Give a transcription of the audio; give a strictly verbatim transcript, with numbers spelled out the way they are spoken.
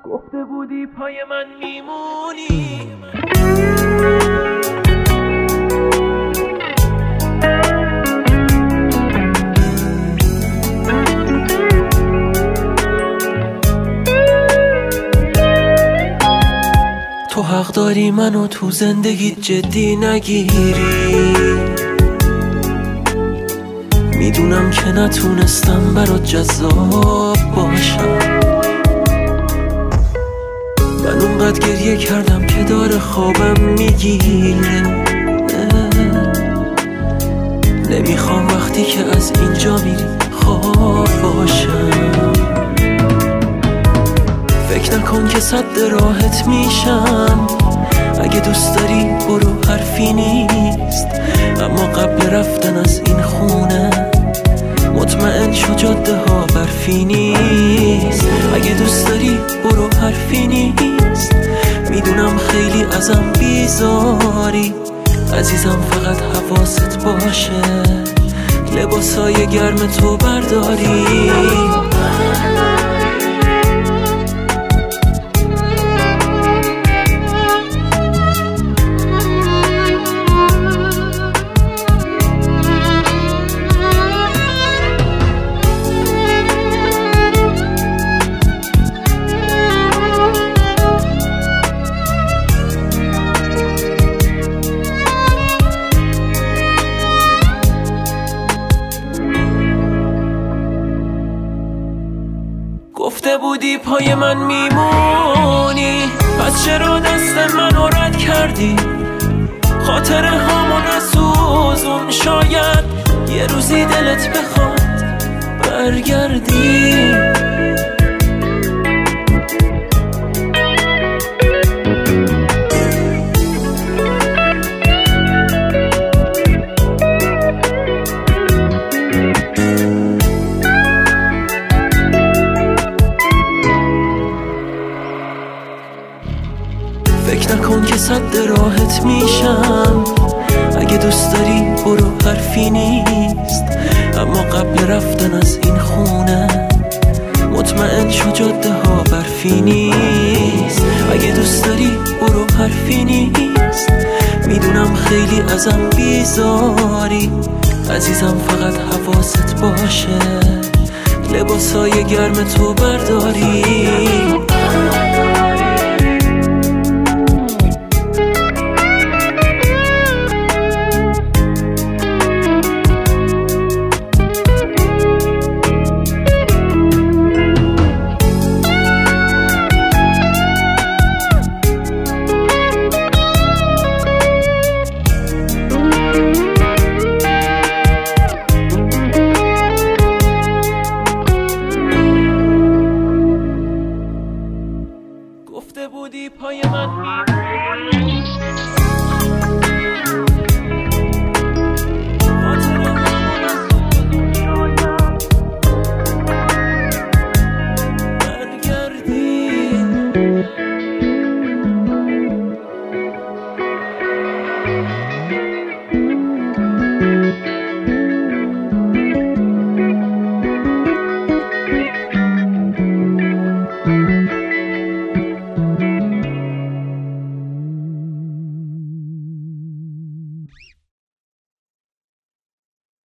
گفته بودی پای من میمونی. تو حق داری منو تو زندگیت جدی نگیری، میدونم که نتونستم برات جذاب باشم. من اونقدر گریه کردم که داره خوابم میگیره. نمیخوام وقتی که از اینجا میری خواب باشم. فکر نکن که صد راحت میشم، اگه دوست داری برو حرفی نیست. اما قبل رفتن از این خونه مطمئن شو جاده ها برفی نیست. اگه دوست داری برو حرفی نیست. میدونم خیلی ازم بیزاری عزیزم، فقط حواست باشه لباسای گرم تو برداری. گفته بودی پای من میمونی، پس چرا دست منو رد کردی؟ خاطره هامو نسوزون، شاید یه روزی دلت بخواد برگردی. فکر نکن که صد راحت میشم، اگه دوست داری برو حرفی نیست. اما قبل رفتن از این خونه مطمئن شو جاده ها برفی نیست. اگه دوست داری برو حرفی نیست. میدونم خیلی ازم بیزاری عزیزم، فقط حواست باشه لباسای گرم تو برداری.